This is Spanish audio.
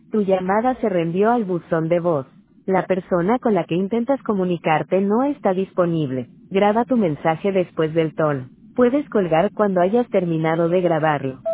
Tu llamada se reenvió al buzón de voz. La persona con la que intentas comunicarte no está disponible. Graba tu mensaje después del tono. Puedes colgar cuando hayas terminado de grabarlo.